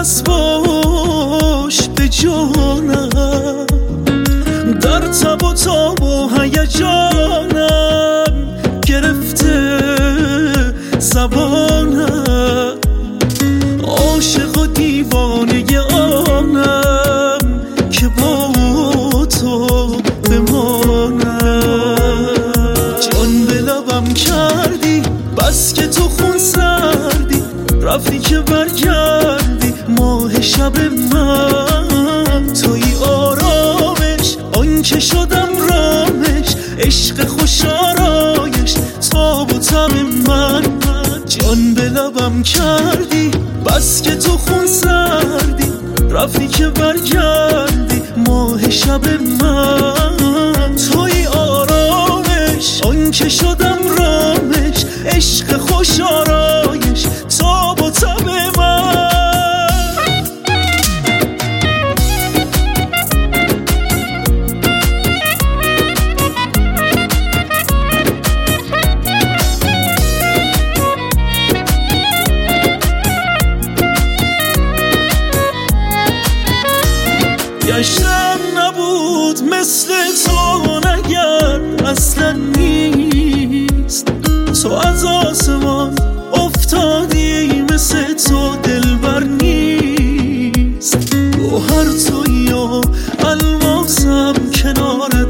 نفس باش به جانم، در تب و تاب و هیجانم گرفته زبانم، عاشق و دیوانه آنم که با تو بمانم. جان به لبم کردی بس که تو خون سردی، رفتی که برگردی ماه شب من. توی آرامش آن که شدم رامش، عشق خوش آرایش تاب و تب من. جان به لبم کردی بس که تو خون سردی، رفتی که برگردی ماه شب من. توی آرامش آن که شدم رامش، عشق خوش آرایش تاب و تب من. گشتم نبود مثل تو نگر اصلا نیست، تو از آسمان افتادی مثل تو دلبر نیست. گوهر تویی و الماسم کنارت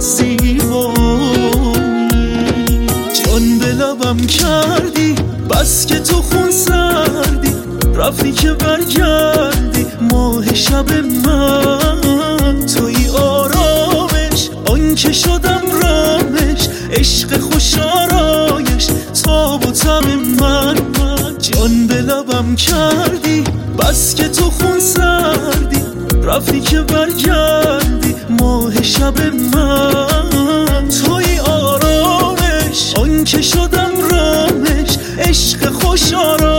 زیبایی. جان به لبم کردی بس که تو خون سردی، رفتی که برگردی ماه شب من. توی آرامش آن که شدم رامش، عشق خوش آرایش تاب و تب من. جان به لبم کردی بس که تو خون سردی، رفتی که برگردی ماه شب من. توی آرامش آن که شدم رامش، عشق خوش آرایش